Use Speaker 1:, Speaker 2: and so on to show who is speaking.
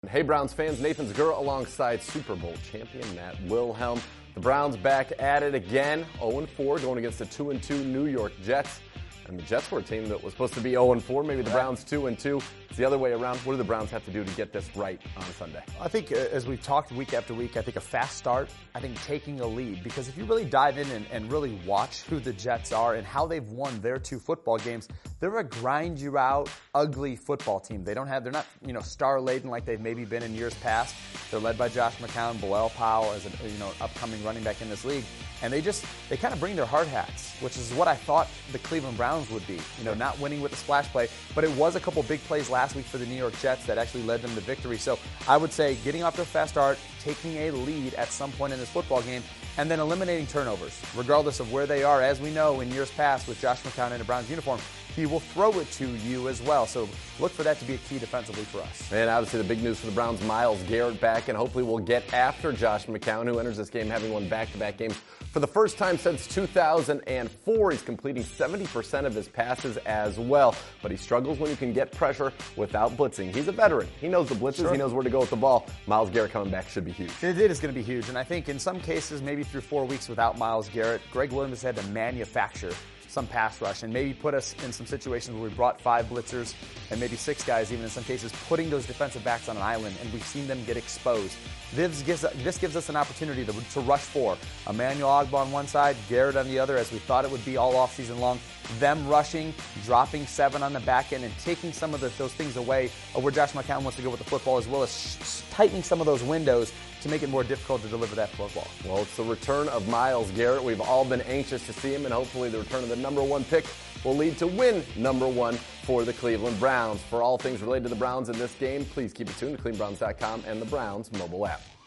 Speaker 1: Hey Browns fans, Nathan Zegura alongside Super Bowl champion Matt Wilhelm. The Browns back at it again, 0-4, going against the 2-2 New York Jets. And the Jets were a team that was supposed to be 0-4, maybe the Browns 2-2. It's the other way around. What do the Browns have to do to get this right on Sunday?
Speaker 2: I think as we've talked week after week, I think a fast start, I think taking a lead. Because if you really dive in and really watch who the Jets are and how they've won their two football games, they're a grind-you-out, ugly football team. They're not, star-laden like they've maybe been in years past. They're led by Josh McCown, Bilal Powell as an upcoming running back in this league. And they kind of bring their hard hats, which is what I thought the Cleveland Browns would be. Not winning with the splash play, but it was a couple big plays last week for the New York Jets that actually led them to victory. So I would say getting off to a fast start, taking a lead at some point in this football game, and then eliminating turnovers, regardless of where they are. As we know in years past with Josh McCown in a Browns uniform, he will throw it to you as well. So look for that to be a key defensively for us.
Speaker 1: And obviously the big news for the Browns, Myles Garrett back, and hopefully we'll get after Josh McCown, who enters this game having won back-to-back games for the first time since 2004. He's completing 70% of his passes as well, but he struggles when you can get pressure without blitzing. He's a veteran. He knows the blitzes. Sure. He knows where to go with the ball. Myles Garrett coming back should be huge.
Speaker 2: It is going to be huge, and I think in some cases, maybe through 4 weeks without Myles Garrett, Greg Williams had to manufacture some pass rush and maybe put us in some situations where we brought 5 blitzers and maybe 6 guys, even in some cases, putting those defensive backs on an island, and we've seen them get exposed. This gives us an opportunity to rush 4. Emmanuel Ogbah on one side, Garrett on the other, as we thought it would be all offseason long. Them rushing, dropping 7 on the back end, and taking some of those things away of where Josh McCown wants to go with the football, as well as tightening some of those windows to make it more difficult to deliver that football.
Speaker 1: Well, it's the return of Myles Garrett. We've all been anxious to see him, and hopefully the return of the number 1 pick will lead to win number 1 for the Cleveland Browns. For all things related to the Browns in this game, please keep it tuned to clevelandbrowns.com and the Browns mobile app.